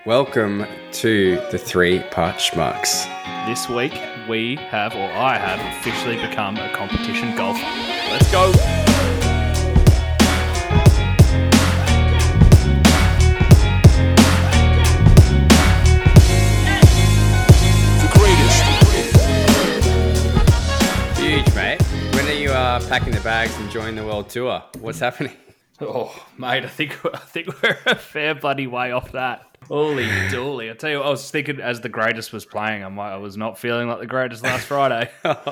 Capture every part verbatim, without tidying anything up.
Welcome to the Three Part Schmucks. This week, we have, or I have, officially become a competition golfer. Let's go! The greatest. Huge, mate. When are you uh, packing the bags and joining the world tour? What's happening? Oh, mate, I think I think we're a fair bloody way off that. Holy dooly. I tell you what, I was thinking as the greatest was playing, I'm like, I was not feeling like the greatest last Friday.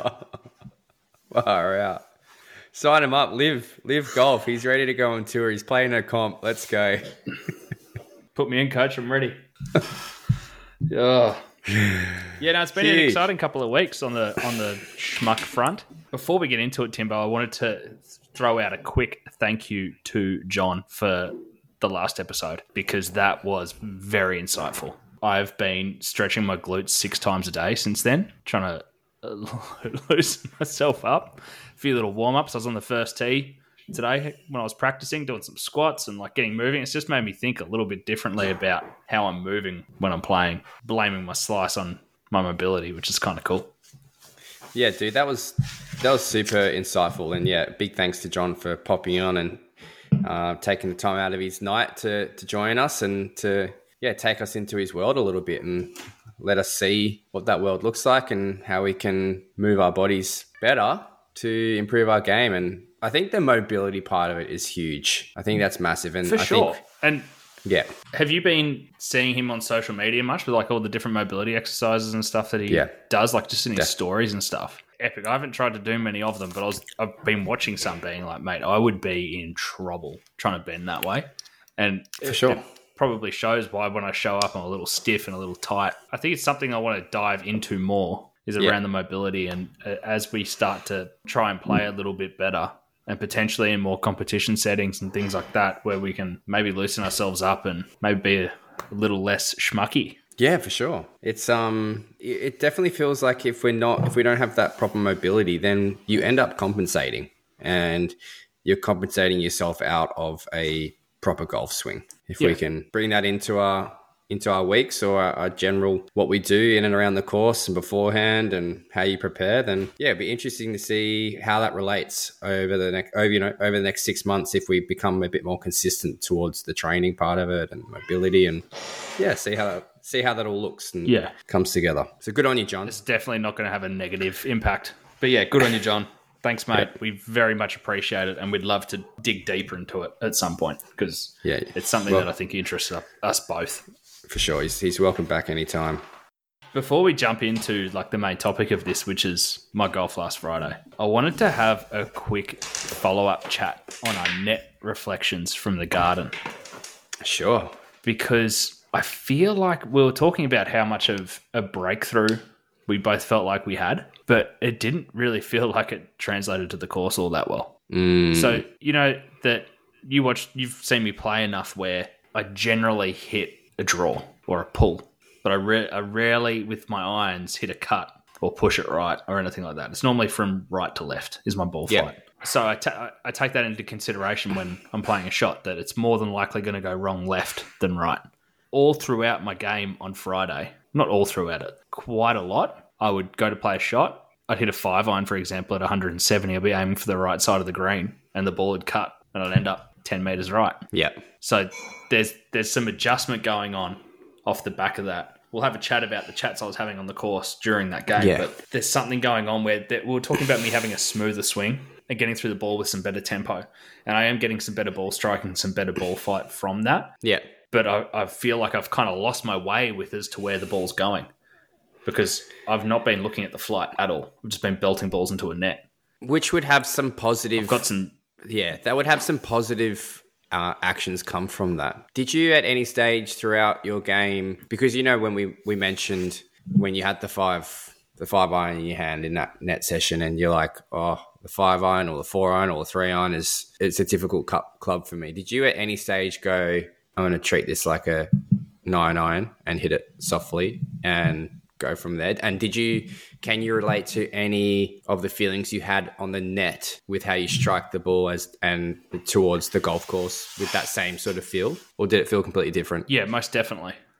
Far out. Sign him up. Live, live golf. He's ready to go on tour. He's playing a comp. Let's go. Put me in, coach. I'm ready. Oh. Yeah, no, it's been Huge. an exciting couple of weeks on the on the schmuck front. Before we get into it, Timbo, I wanted to throw out a quick thank you to John for the last episode because that was very insightful. I've been stretching my glutes six times a day since then, trying to loosen myself up. A few little warm-ups. I was on the first tee today when I was practicing, doing some squats and like getting moving. It's just made me think a little bit differently about how I'm moving when I'm playing, blaming my slice on my mobility, which is kind of cool. Yeah, dude, that was that was super insightful. And yeah, big thanks to John for popping on and uh, taking the time out of his night to to join us and to yeah take us into his world a little bit and let us see what that world looks like and how we can move our bodies better to improve our game. And I think the mobility part of it is huge. I think that's massive. And for I sure. think, and yeah, have you been seeing him on social media much with like all the different mobility exercises and stuff that he yeah. does, like just in his yeah. stories and stuff? Epic. I haven't tried to do many of them, but I was, I've been watching some being like, mate, I would be in trouble trying to bend that way. And for it, sure. It probably shows why when I show up, I'm a little stiff and a little tight. I think it's something I want to dive into more is around yeah. the mobility. And uh, as we start to try and play a little bit better and potentially in more competition settings and things like that, where we can maybe loosen ourselves up and maybe be a, a little less schmucky. Yeah, for sure. It's um, it definitely feels like if we're not, if we don't have that proper mobility, then you end up compensating, and you're compensating yourself out of a proper golf swing. If yeah. we can bring that into our into our weeks or our, our general what we do in and around the course and beforehand and how you prepare, then yeah, it'd be interesting to see how that relates over the next over you know over the next six months if we become a bit more consistent towards the training part of it and mobility and yeah, see how that, see how that all looks and yeah. comes together. So good on you, John. It's definitely not going to have a negative impact. But yeah, good on you, John. Thanks, mate. Yeah. We very much appreciate it, and we'd love to dig deeper into it at some point because yeah, it's something well, that I think interests us both. For sure. He's, he's welcome back anytime. Before we jump into like the main topic of this, which is my golf last Friday, I wanted to have a quick follow-up chat on our net reflections from the garden. Sure. Because I feel like we were talking about how much of a breakthrough we both felt like we had, but it didn't really feel like it translated to the course all that well. Mm. So, you know, that you watch, you've seen me play enough where I generally hit a draw or a pull, but I, re- I rarely with my irons hit a cut or push it right or anything like that. It's normally from right to left is my ball yeah. flight. So I, ta- I take that into consideration when I'm playing a shot, that it's more than likely going to go wrong left than right. All throughout my game on Friday, not all throughout it, quite a lot, I would go to play a shot. I'd hit a five iron, for example, at one hundred seventy. I'd be aiming for the right side of the green and the ball would cut and I'd end up ten metres right. Yeah. So there's there's some adjustment going on off the back of that. We'll have a chat about the chats I was having on the course during that game, yeah. but there's something going on where that we were talking about me having a smoother swing and getting through the ball with some better tempo. And I am getting some better ball striking, some better ball flight from that. Yeah. But I, I feel like I've kind of lost my way with as to where the ball's going because I've not been looking at the flight at all. I've just been belting balls into a net. Which would have some positive... I've got some... Yeah, that would have some positive uh, actions come from that. Did you at any stage throughout your game... Because, you know, when we, we mentioned when you had the five the five iron in your hand in that net session and you're like, oh, the five iron or the four iron or the three iron is it's a difficult cup club for me. Did you at any stage go... I'm going to treat this like a nine iron and hit it softly and go from there? And did you, can you relate to any of the feelings you had on the net with how you strike the ball as and towards the golf course with that same sort of feel? Or did it feel completely different? Yeah, most definitely.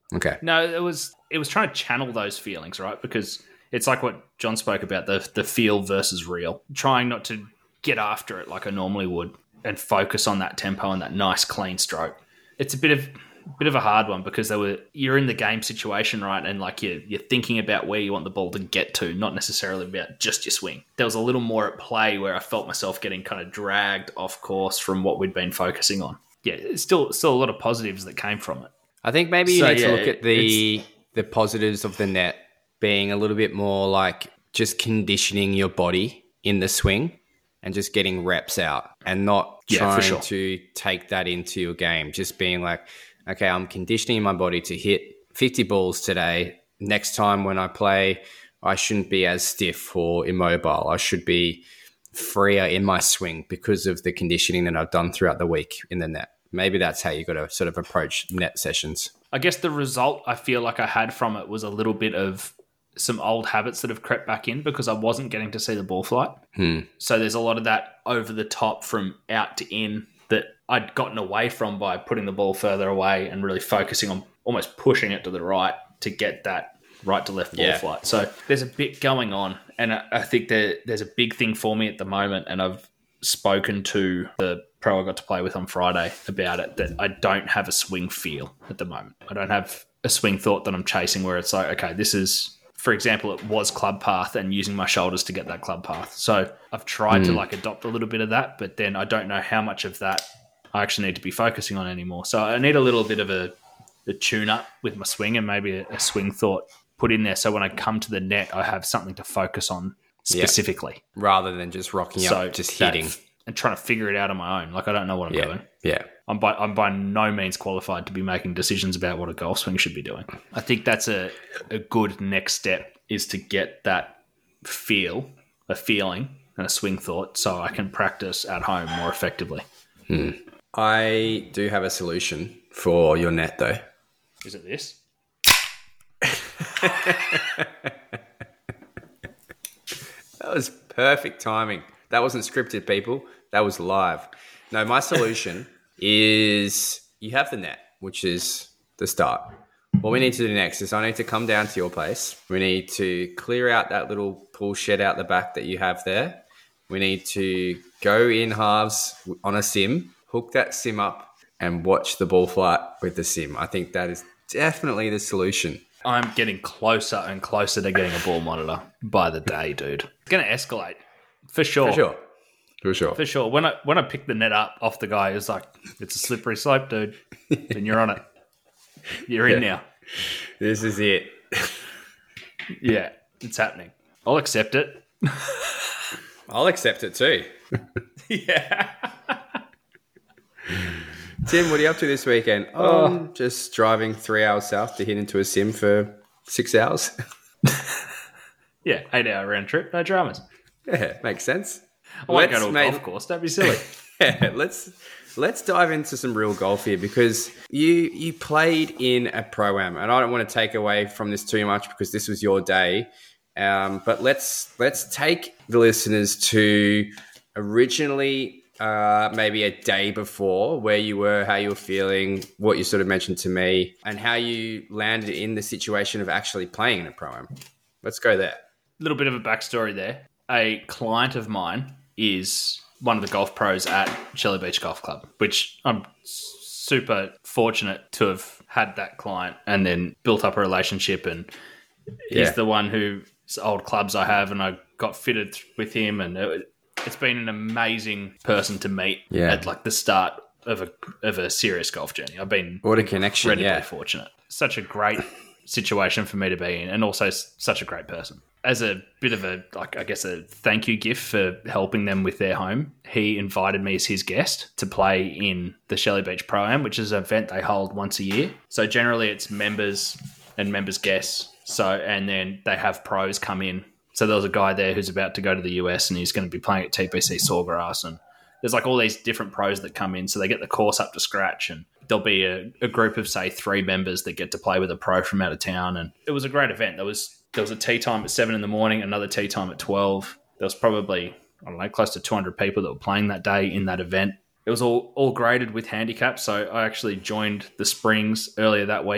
Okay. No, it was it was trying to channel those feelings, right? Because it's like what John spoke about, the the feel versus real. Trying not to get after it like I normally would and focus on that tempo and that nice clean stroke. It's a bit of bit of a hard one because they were you're in the game situation, right? And like you're, you're thinking about where you want the ball to get to, not necessarily about just your swing. There was a little more at play where I felt myself getting kind of dragged off course from what we'd been focusing on. Yeah, it's still still a lot of positives that came from it. I think maybe you So, need yeah, to look at the it's- the positives of the net being a little bit more like just conditioning your body in the swing and just getting reps out and not Yeah, trying for sure. to take that into your game. Just being like, okay, I'm conditioning my body to hit fifty balls today. Next time when I play, I shouldn't be as stiff or immobile. I should be freer in my swing because of the conditioning that I've done throughout the week in the net. Maybe that's how you got to sort of approach net sessions. I guess the result I feel like I had from it was a little bit of some old habits that have crept back in because I wasn't getting to see the ball flight. Hmm. So there's a lot of that over the top from out to in that I'd gotten away from by putting the ball further away and really focusing on almost pushing it to the right to get that right to left ball Yeah. flight. So there's a bit going on. And I, I think that there's a big thing for me at the moment. And I've spoken to the pro I got to play with on Friday about it, that I don't have a swing feel at the moment. I don't have a swing thought that I'm chasing where it's like, okay, this is, for example, it was club path and using my shoulders to get that club path. So I've tried to like adopt a little bit of that, but then I don't know how much of that I actually need to be focusing on anymore. So I need a little bit of a, a tune up with my swing and maybe a, a swing thought put in there. So when I come to the net, I have something to focus on specifically. Rather than just rocking So up, just that- hitting. and trying to figure it out on my own. Like I don't know what I'm Yeah. doing. Yeah. I'm by I'm by no means qualified to be making decisions about what a golf swing should be doing. I think that's a, a good next step is to get that feel, a feeling and a swing thought so I can practice at home more effectively. I do have a solution for your net though. Is it this? That was perfect timing. That wasn't scripted, people. That was live. No, my solution is you have the net, which is the start. What we need to do next is I need to come down to your place. We need to clear out that little pool shed out the back that you have there. We need to go in halves on a sim, hook that sim up and watch the ball flight with the sim. I think that is definitely the solution. I'm getting closer and closer to getting a ball monitor by the day, dude. It's going to escalate. For sure. For sure. For sure. For sure. When I when I picked the net up off the guy, it was like, it's a slippery slope, dude. And you're on it. You're in now. This is it. Yeah, it's happening. I'll accept it. I'll accept it too. Yeah. Tim, what are you up to this weekend? Oh, I'm just driving three hours south to hit into a sim for six hours. Yeah, eight hour round trip, no dramas. Yeah, makes sense. I won't go Let's to a make- golf course. Don't be silly. Yeah, let's let's dive into some real golf here because you you played in a pro-am, and I don't want to take away from this too much because this was your day. Um, but let's let's take the listeners to originally uh, maybe a day before where you were, how you were feeling, what you sort of mentioned to me, and how you landed in the situation of actually playing in a pro-am. Let's go there. Little bit of a backstory there. A client of mine is one of the golf pros at Shelley Beach Golf Club, which I'm super fortunate to have had that client and then built up a relationship. And he's Yeah. the one whose old clubs I have, and I got fitted with him. And it, it's been an amazing person to meet Yeah. at like the start of a of a serious golf journey. I've been What a connection, incredibly yeah. fortunate. Such a great situation for me to be in, and also s- such a great person. As a bit of a, like, I guess, a thank you gift for helping them with their home, he invited me as his guest to play in the Shelley Beach Pro-Am, which is an event they hold once a year. So generally it's members and members guests. So, and then they have pros come in. So there was a guy there who's about to go to the U S and he's going to be playing at T P C Sawgrass, and there's like all these different pros that come in, so they get the course up to scratch, and there'll be a, a group of, say, three members that get to play with a pro from out of town. And it was a great event. There was there was a tee time at seven in the morning, another tee time at twelve. There was probably, I don't know, close to two hundred people that were playing that day in that event. It was all, all graded with handicaps, so I actually joined the Springs earlier that week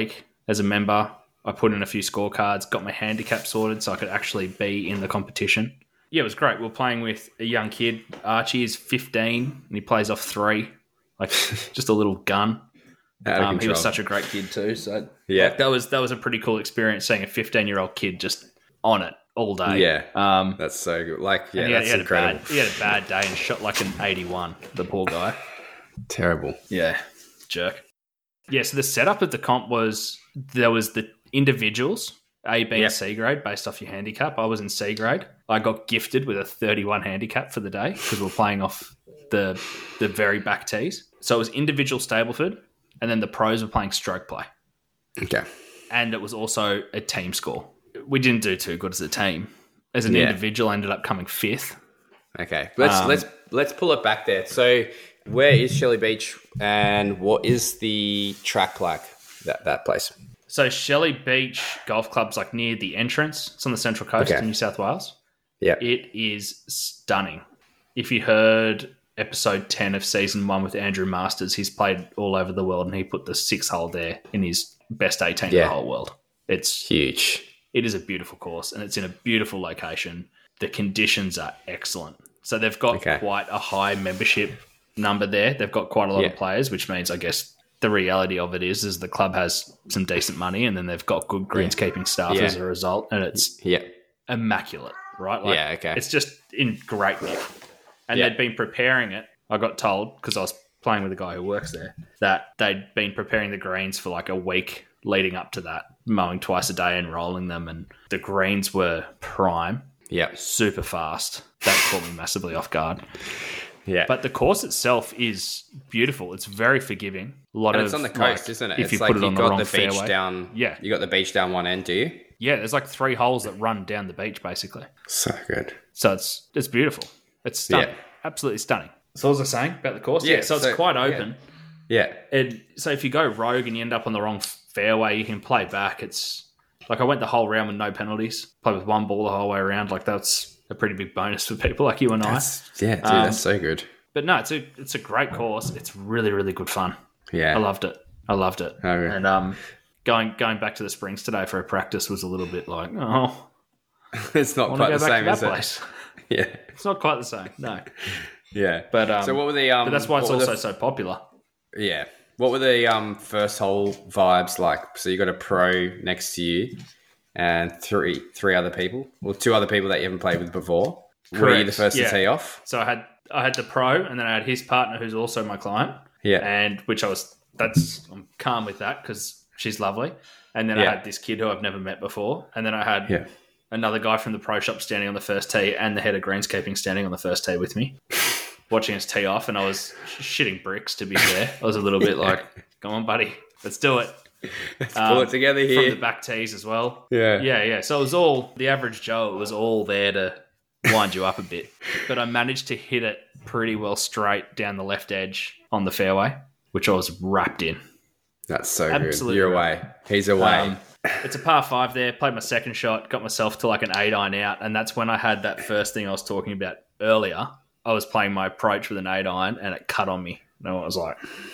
as a member. I put in a few scorecards, got my handicap sorted so I could actually be in the competition. Yeah, it was great. We were playing with a young kid. Archie is fifteen and he plays off three, like just a little gun. Um, he was such a great kid too. So yeah, like, that was that was a pretty cool experience seeing a fifteen-year-old kid just on it all day. Yeah, um, that's so good. Like, yeah, he had, that's he had incredible. A bad, he had a bad day and shot like an eighty-one. The poor guy. Terrible. Yeah, jerk. Yeah, so the setup of the comp was there was the individuals, A, B, yep. and C grade based off your handicap. I was in C grade. I got gifted with a thirty-one handicap for the day because we we're playing off the the very back tees. So it was individual Stableford, and then the pros were playing stroke play. Okay. And it was also a team score. We didn't do too good as a team. As an yeah. individual, I ended up coming fifth. Okay, let's um, let's let's pull it back there. So, where is Shelley Beach, and what is the track like? That that place. So Shelley Beach Golf Club's like near the entrance. It's on the Central Coast okay. in New South Wales. Yeah, it is stunning. If you heard episode ten of season one with Andrew Masters, he's played all over the world, and he put the six hole there in his best eighteen yeah. in the whole world. It's huge. It is a beautiful course, and it's in a beautiful location. The conditions are excellent. So they've got okay. quite a high membership number there. They've got quite a lot yeah. of players, which means, I guess, the reality of it is, is the club has some decent money, and then they've got good greenskeeping yeah. staff yeah. as a result, and it's yeah. immaculate, right? Like, yeah, okay. It's just in great nick. And yeah. they'd been preparing it. I got told, because I was playing with a guy who works there, that they'd been preparing the greens for like a week leading up to that, mowing twice a day and rolling them, and the greens were prime. Yeah. Super fast. That caught me massively off guard. Yeah. But the course itself is beautiful. It's very forgiving. A lot and of it's on the coast, like, isn't it? If it's you like put it you on the got wrong the beach fairway. down. Yeah. You got the beach down one end, do you? Yeah, there's like three holes that run down the beach basically. So good. So it's it's beautiful. It's stunning. Yeah. Absolutely stunning. So what was I saying about the course? Yeah, yeah so, so it's quite open. Yeah. yeah. And so if you go rogue and you end up on the wrong fairway, you can play back. It's like I went the whole round with no penalties. Played with one ball the whole way around. Like that's a pretty big bonus for people like you and that's, I. Yeah, dude, um, that's so good. But no, it's a it's a great course. It's really, really good fun. Yeah. I loved it. I loved it. Okay. And um, going going back to the Springs today for a practice was a little bit like, oh, it's not quite the same as place. It. Yeah. It's not quite the same. No. Yeah. But um, so what were the um? But that's why it's also the, so popular. Yeah. What were the um first hole vibes like? So you got a pro next to you, and three three other people, or two other people that you haven't played with before. Correct. Were you the first yeah. to tee off? So I had I had the pro, and then I had his partner, who's also my client. Yeah. And which I was that's I'm calm with that because she's lovely. And then yeah. I had this kid who I've never met before, and then I had yeah. another guy from the pro shop standing on the first tee, and the head of greenskeeping standing on the first tee with me, watching us tee off. And I was shitting bricks. To be fair, I was a little bit yeah. like, "Come on, buddy, let's do it." Let's um, pull it together here. From the back tees as well. Yeah, yeah, yeah. So it was all the average Joe. It was all there to wind you up a bit, but I managed to hit it pretty well straight down the left edge on the fairway, which I was wrapped in. That's so Absolutely good. You're right. away. He's away. Um, it's a par five there. Played my second shot, got myself to like an eight iron out, and that's when I had that first thing I was talking about earlier. I was playing my approach with an eight iron, and it cut on me. And I was like,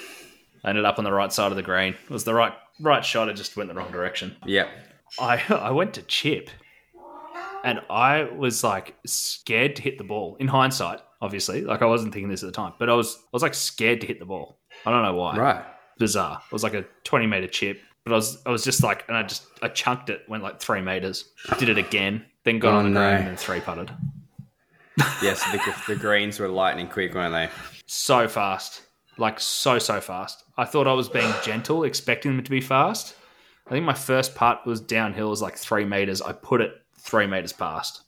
I ended up on the right side of the green. It was the right right shot. It just went the wrong direction. Yeah. I I went to chip, and I was like scared to hit the ball. In hindsight, obviously, like I wasn't thinking this at the time, but I was I was like scared to hit the ball. I don't know why. Right. Bizarre. It was like a twenty meter chip, but I was I was just like, and I just I chunked it, went like three meters, did it again, then got oh, on the no. green and then three putted. Yes, the, the greens were lightning quick, weren't they? So fast, like so so fast. I thought I was being gentle, expecting them to be fast. I think my first putt was downhill, it was like three meters. I put it three meters past,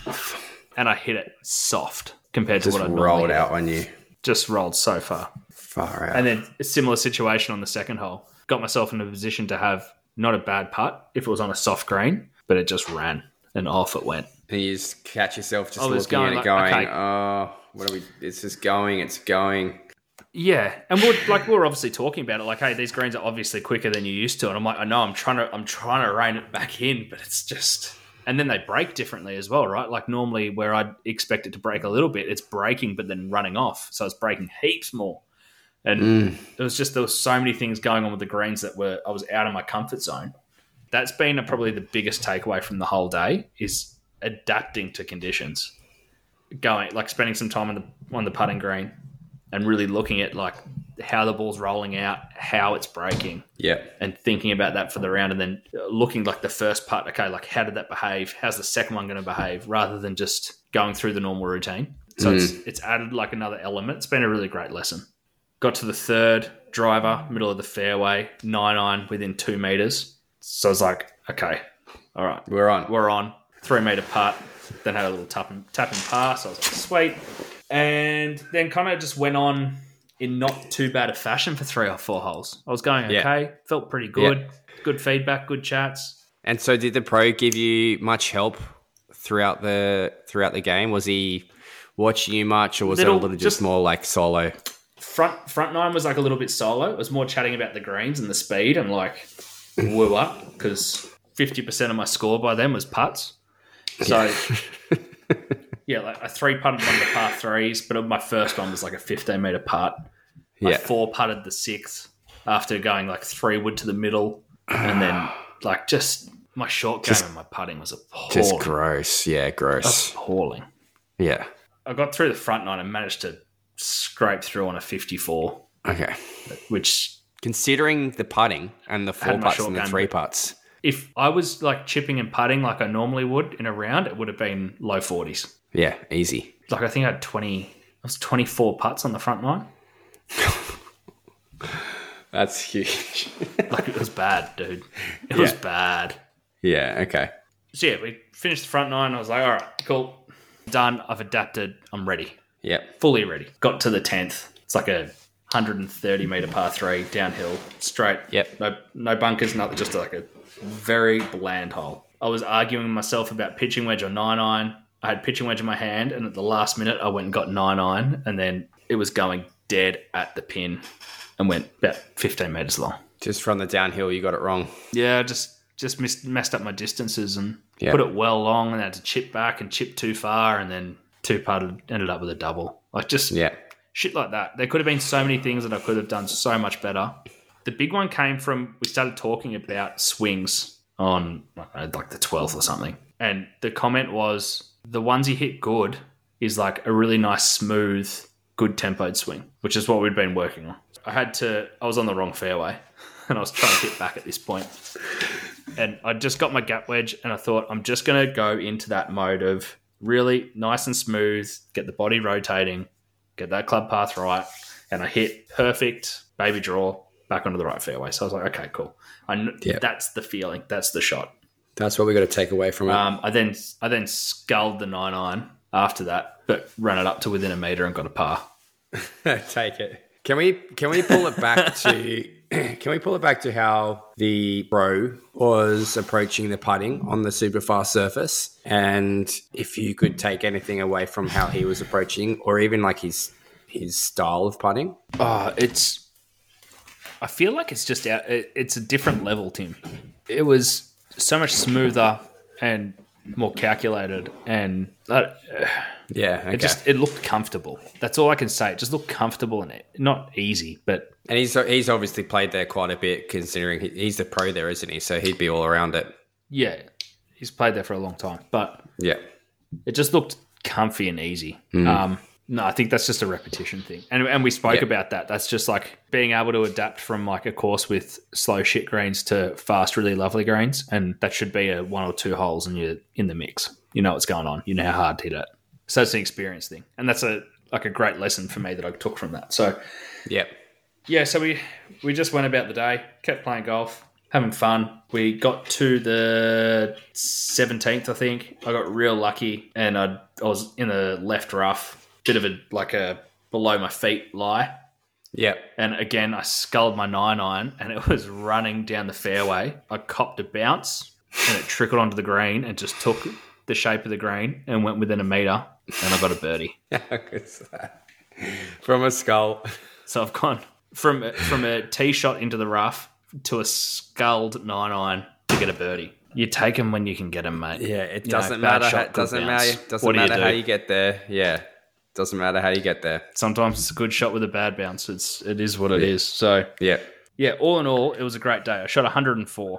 and I hit it soft compared just to what I rolled out on you. Just rolled so far. Far out. And then a similar situation on the second hole. Got myself in a position to have not a bad putt if it was on a soft green, but it just ran and off it went. And you just catch yourself just I was looking going at it like, going, okay. oh, what are we, it's just going, it's going. Yeah. And we're like, we we're obviously talking about it like, hey, these greens are obviously quicker than you're used to. And I'm like, I know I'm trying to, I'm trying to rein it back in, but it's just, and then they break differently as well, right? Like normally where I'd expect it to break a little bit, it's breaking, but then running off. So it's breaking heaps more. And Mm. it was just, there was so many things going on with the greens that were, I was out of my comfort zone. that's been a, probably the biggest takeaway from the whole day is adapting to conditions. Going like spending some time on the on the putting green and really looking at like how the ball's rolling out, how it's breaking, yeah, and thinking about that for the round, and then looking like the first putt. Okay, like how did that behave? How's the second one going to behave? Rather than just going through the normal routine. So mm. it's it's added like another element. It's been a really great lesson. Got to the third driver, middle of the fairway, nine iron within two meters. So I was like, okay, all right, we're on, we're on. Three meter putt. Then had a little tap and, tap and pass. I was like, sweet. And then kind of just went on in not too bad a fashion for three or four holes. I was going okay. Yeah. Felt pretty good. Yeah. Good feedback, good chats. And so did the pro give you much help throughout the throughout the game? Was he watching you much, or was little, it a little just, just more like solo? Front front nine was like a little bit solo. It was more chatting about the greens and the speed and like woo up, because fifty percent of my score by then was putts. So, yeah, yeah like I three putted on the par threes, but my first one was like a fifteen meter putt. I yeah. four putted the sixth after going like three wood to the middle, and then like just my short game just, and my putting was appalling. Just gross, yeah, gross, appalling. Yeah, I got through the front nine and managed to scrape through on a fifty-four. Okay, which considering the putting and the four putts and the three putts. If I was like chipping and putting like I normally would in a round, it would have been low forties. Yeah, easy. Like I think I had twenty, I was twenty-four putts on the front nine. That's huge. Like it was bad, dude. It yeah. was bad. Yeah, okay. So yeah, we finished the front nine. I was like, all right, cool. Done. I've adapted. I'm ready. Yep. Fully ready. Got to the tenth. It's like a one hundred thirty metre par three, downhill, straight. Yep. No, no bunkers, nothing, just like a very bland hole. I was arguing with myself about pitching wedge or nine iron. I had pitching wedge in my hand, and at the last minute, I went and got nine iron, and then it was going dead at the pin and went about fifteen metres long. Just from the downhill, you got it wrong. Yeah, just just missed, messed up my distances and yeah. put it well long, and had to chip back and chip too far, and then two putted, ended up with a double. Like just yeah. shit like that. There could have been so many things that I could have done so much better. The big one came from, we started talking about swings on like the twelfth or something. And the comment was, the ones you hit good is like a really nice, smooth, good tempoed swing, which is what we'd been working on. I had to, I was on the wrong fairway and I was trying to hit back at this point. And I just got my gap wedge and I thought, I'm just going to go into that mode of really nice and smooth, get the body rotating, get that club path right. And I hit perfect, baby draw, back onto the right fairway. So I was like, okay, cool. I kn- yep. That's the feeling. That's the shot. That's what we got to take away from it. Um, I then I then sculled the nine iron after that, but ran it up to within a metre and got a par. Take it. Can we can we pull it back to can we pull it back to how the pro was approaching the putting on the super fast surface, and if you could take anything away from how he was approaching, or even like his his style of putting? Oh, it's. I feel like it's just out. It's a different level, Tim. It was so much smoother and more calculated, and uh, yeah, okay. it just it looked comfortable. That's all I can say. It just looked comfortable and not easy, but and he's he's obviously played there quite a bit, considering he, he's the pro there, isn't he? So he'd be all around it. Yeah, he's played there for a long time, but yeah, it just looked comfy and easy. Mm. Um, No, I think that's just a repetition thing. And and we spoke yeah. about that. That's just like being able to adapt from like a course with slow shit greens to fast, really lovely greens. And that should be a one or two holes and you're in the mix. You know what's going on. You know how hard to hit it. So it's an experience thing. And that's a like a great lesson for me that I took from that. So yeah. Yeah, so we, we just went about the day, kept playing golf, having fun. We got to the seventeenth, I think. I got real lucky and I I was in the left rough. Bit of a like a below my feet lie. Yeah. And again, I sculled my nine iron and it was running down the fairway. I copped a bounce and it trickled onto the green and just took the shape of the green and went within a metre and I got a birdie. How good's that? From a skull. So I've gone from from a tee shot into the rough to a sculled nine iron to get a birdie. You take them when you can get them, mate. Yeah, it you doesn't know, matter. Shot, how, doesn't matter. Doesn't what matter do you do? How you get there. Yeah. Doesn't matter how you get there. Sometimes it's a good shot with a bad bounce. It's it is what it yeah. is. So yeah, yeah. All in all, it was a great day. I shot one hundred four.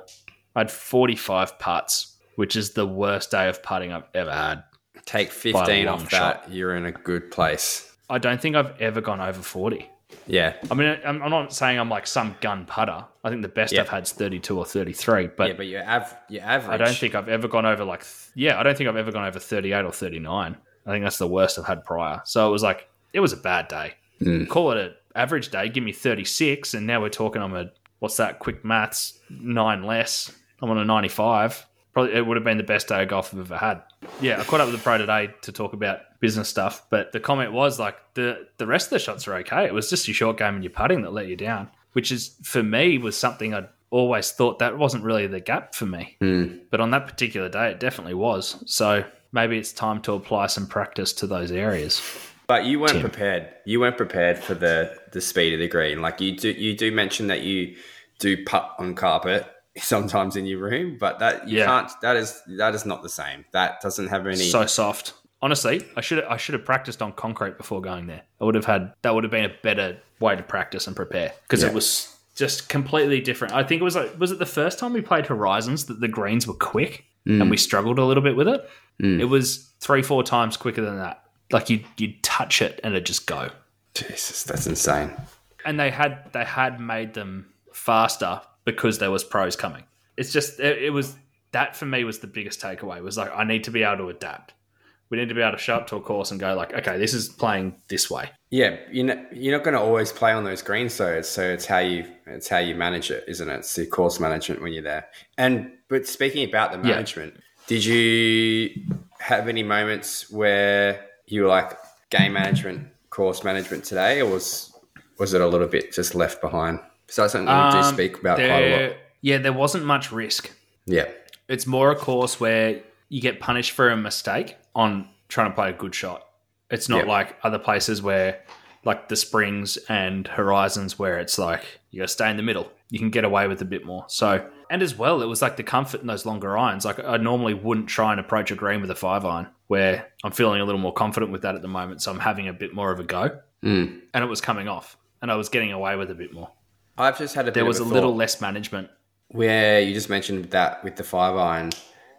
I had forty-five putts, which is the worst day of putting I've ever had. Take fifteen long off shot. that, you're in a good place. I don't think I've ever gone over forty. Yeah. I mean, I'm I'm not saying I'm like some gun putter. I think the best Yeah. I've had is thirty-two or thirty-three. But yeah, but your, av- your average. I don't think I've ever gone over like, th- yeah, I don't think I've ever gone over thirty-eight or thirty-nine. I think that's the worst I've had prior. So it was like, it was a bad day. Mm. Call it an average day, give me thirty-six, and now we're talking I'm a, what's that, quick maths, nine less. I'm on a ninety-five. Probably it would have been the best day of golf I've ever had. Yeah, I caught up with the pro today to talk about business stuff, but the comment was like, the, the rest of the shots are okay. It was just your short game and your putting that let you down, which is, for me, was something I'd always thought that wasn't really the gap for me. Mm. But on that particular day, it definitely was. So maybe it's time to apply some practice to those areas. But you weren't Tim. prepared. You weren't prepared for the, the speed of the green. Like you do, you do mention that you do putt on carpet sometimes in your room, but that you Yeah. can't. That is that is not the same. That doesn't have any. So soft. Honestly, I should I should have practiced on concrete before going there. I would have had that would have been a better way to practice and prepare because Yeah. it was just completely different. I think it was like was it the first time we played Horizons that the greens were quick Mm. and we struggled a little bit with it. Mm. It was three four times quicker than that. Like you you touch it and it just go. Jesus, that's insane. And they had they had made them faster because there was pros coming. It's just it, it was that for me was the biggest takeaway. Was like I need to be able to adapt. We need to be able to show up to a course and go like, okay, this is playing this way. Yeah, you're not, you're not going to always play on those greens, so it's, so it's how you it's how you manage it, isn't it? It's the course management when you're there. And but speaking about the Yeah. management, did you have any moments where you were like game management, course management today, or was was it a little bit just left behind? So that's something we do Um, speak about quite a There, lot. yeah, there wasn't much risk. Yeah, It's more a course where you get punished for a mistake on trying to play a good shot. It's not Yeah. like other places where, like the Springs and Horizons, where it's like you got to stay in the middle. You can get away with a bit more. So, and as well, it was like the comfort in those longer irons. Like I normally wouldn't try and approach a green with a five iron, where I'm feeling a little more confident with that at the moment. So I'm having a bit more of a go, mm. and it was coming off, and I was getting away with a bit more. I've just had a bit There was a of a, little thought less management. where you just mentioned that with the five iron,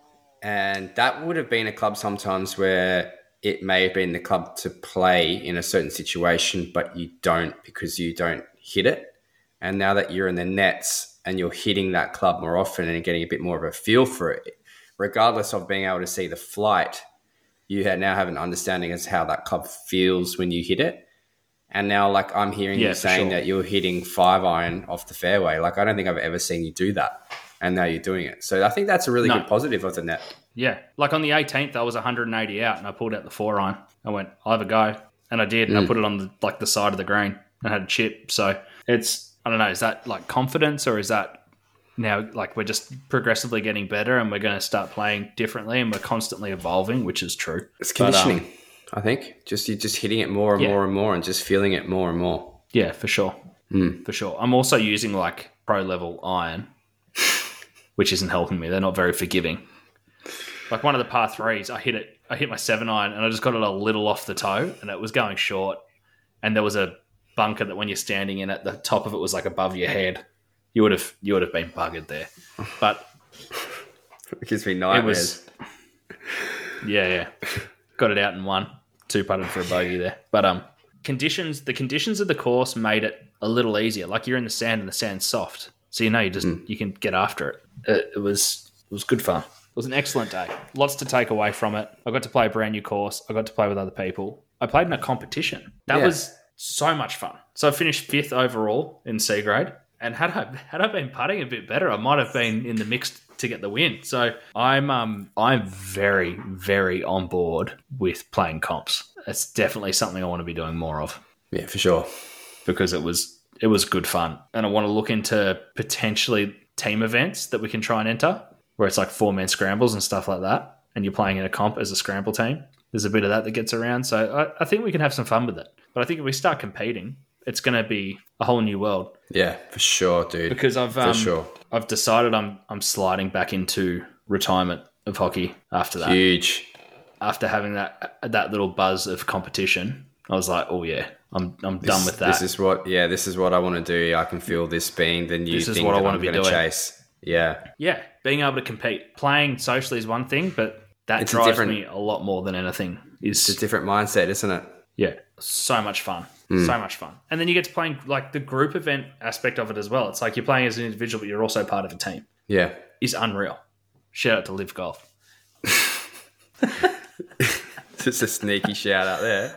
and that would have been a club sometimes where it may have been the club to play in a certain situation, but you don't because you don't hit it. And now that you're in the nets and you're hitting that club more often and getting a bit more of a feel for it, regardless of being able to see the flight, you ha- now have an understanding as to how that club feels when you hit it. And now, like, I'm hearing Yeah, you for saying sure. that you're hitting five iron off the fairway. Like, I don't think I've ever seen you do that. And now you're doing it. So I think that's a really No. good positive of the net. Yeah. Like on the eighteenth, I was one hundred eighty out and I pulled out the four iron. I went, I'll have a go. And I did. And I put it on the, like the side of the green and had a chip. So it's, I don't know, is that like confidence or is that now like we're just progressively getting better and we're going to start playing differently and we're constantly evolving, which is true. It's But, um, conditioning, I think. Just you're just hitting it more and Yeah. more and more and just feeling it more and more. Yeah, for sure. Mm. For sure. I'm also using like pro level iron, which isn't helping me. They're not very forgiving. Like one of the par threes, I hit it. I hit my seven iron and I just got it a little off the toe and it was going short. And there was a bunker that when you're standing in it, the top of it was like above your head. You would have you would have been buggered there. But It gives me it nightmares. was yeah, yeah. Got it out in one. Two putted for a bogey there. But um conditions the conditions of the course made it a little easier. Like you're in the sand and the sand's soft. So you know you just you can get after it. It, it was it was good fun. It was an excellent day. Lots to take away from it. I got to play a brand new course. I got to play with other people. I played in a competition. That Yeah. was so much fun. So I finished fifth overall in C grade. And had I had I been putting a bit better, I might have been in the mix to get the win. So I'm um I'm very very on board with playing comps. It's definitely something I want to be doing more of Yeah, for sure. because it was it was good fun. And I want to look into potentially team events that we can try and enter, where it's like four man scrambles and stuff like that, and you're playing in a comp as a scramble team. There's a bit of that that gets around, so I, I think we can have some fun with it. But I think if we start competing, it's going to be a whole new world. Yeah, for sure, dude. Because I've for um, sure. I've decided I'm I'm sliding back into retirement of hockey after that. Huge. After having that that little buzz of competition, I was like, oh yeah, I'm I'm This, done with that. This is what, yeah, this is what I want to do. I can feel this being the new This is thing what I that wanna I'm be going to doing. chase. Yeah. Yeah, being able to compete. Playing socially is one thing, but that It's a drives different- me a lot more than anything. It's a Is different mindset, isn't it? yeah, so much fun. So much fun. And then you get to playing like the group event aspect of it as well. It's like you're playing as an individual, but you're also part of a team. Yeah. Is unreal. Shout out to Live Golf. Just a sneaky shout out there.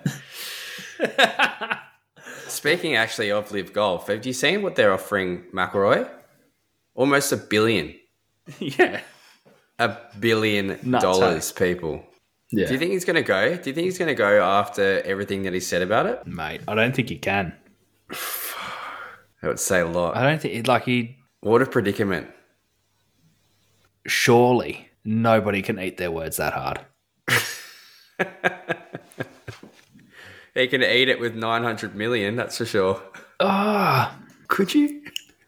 Speaking actually of Live Golf, have you seen what they're offering McIlroy? Almost a billion. Yeah. A billion Nuts, dollars, people. Yeah. Do you think he's going to go? Do you think he's going to go after everything that he said about it? Mate, I don't think you can. That would say a lot. I don't think, like, he, What a predicament. surely nobody can eat their words that hard. He can eat it with nine hundred million, that's for sure. Ah. Could you?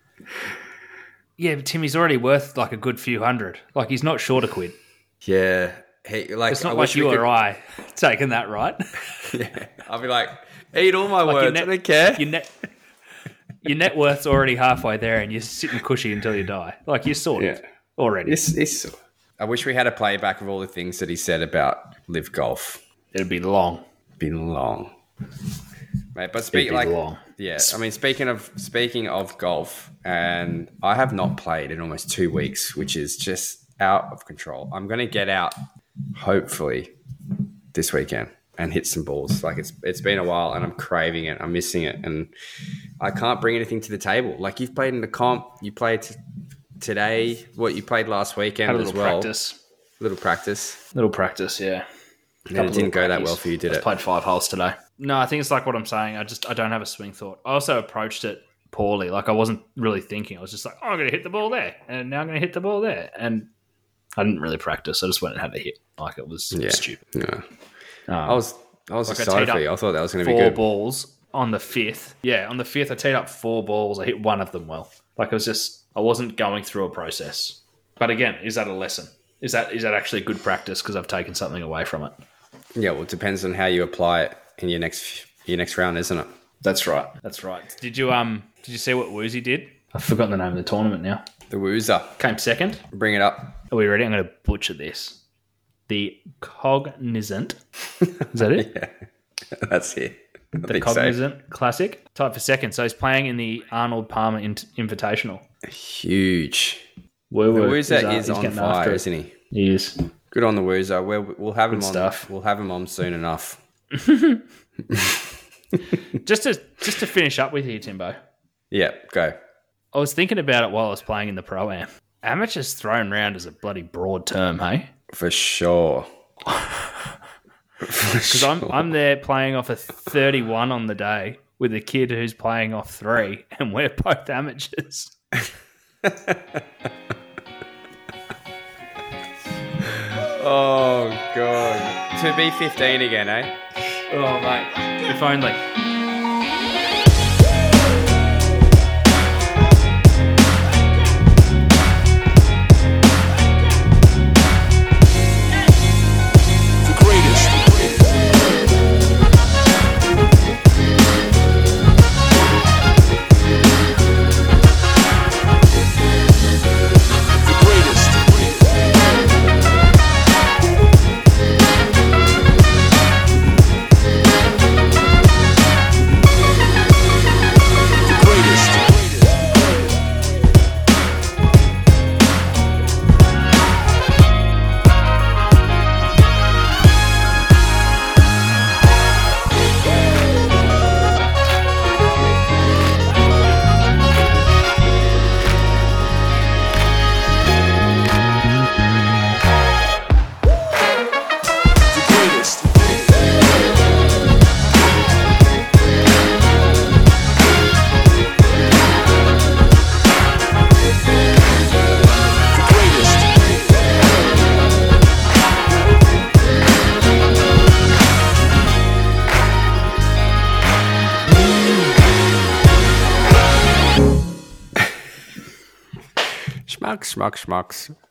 Yeah, but Timmy's already worth like a good few hundred. Like, he's not short a quid. Yeah. He, like, It's not I like wish we you could- or I taking that, right? Yeah. I'll be like, eat all my Like your words. net- I don't care. Your net, your net worth's already halfway there, and you're sitting cushy until you die. Like, you're sorted Yeah. already. It's, it's, I wish we had a playback of all the things that he said about Live Golf. It'd be long. Been long, mate. But It'd speak be like, long. yeah. I mean, speaking of speaking of golf, and I have not played in almost two weeks, which is just out of control. I'm going to get out, hopefully, this weekend and hit some balls. Like it's it's been a while, and I'm craving it. I'm missing it, and I can't bring anything to the table. Like you've played in the comp, you played t- today. What you played last weekend Had a as little well. practice. Little practice. Little practice, yeah. And it didn't go that well for you, did I it? played five holes today. No, I think it's like what I'm saying. I just I don't have a swing thought. I also approached it poorly. Like I wasn't really thinking. I was just like, oh, I'm going to hit the ball there, and now I'm going to hit the ball there, and I didn't really practice. I just went and had a hit. Like it was Yeah. stupid. Yeah. Um, I was I was Like I excited teed for up you. I thought that was going to be four good. balls on the fifth. Yeah, on the fifth, I teed up four balls. I hit one of them well. Like it was just I wasn't going through a process. But again, is that a lesson? Is that is that actually good practice because I've taken something away from it? Yeah, well, it depends on how you apply it in your next your next round, isn't it? That's right. That's right. Did you um did you see what Woozy did? I've forgotten the name of the tournament now. The Woozer. Came second. Bring it up. Are we ready? I'm going to butcher this. The Cognizant. Is that it? Yeah, that's it. I The think so. Cognizant Classic. Tied for second. So he's playing in the Arnold Palmer in- Invitational. Huge. Woo The woo. Woozer He's, uh, is he's on getting after fire, it. isn't he? He is. Good on the Woozer. We'll, we'll have him Good on. stuff. We'll have him on soon enough. Just to just to finish up with you, Timbo. Yeah, go. I was thinking about it while I was playing in the Pro-Am. Amateur's thrown round as a bloody broad term, hey? For sure. Because I'm I'm there playing off a thirty-one on the day with a kid who's playing off three, and we're both amateurs. Oh, God. To be fifteen again, eh? Oh, mate. If only. The greatest. The greatest. The greatest. The greatest. The greatest. Schmucks, schmucks, schmucks.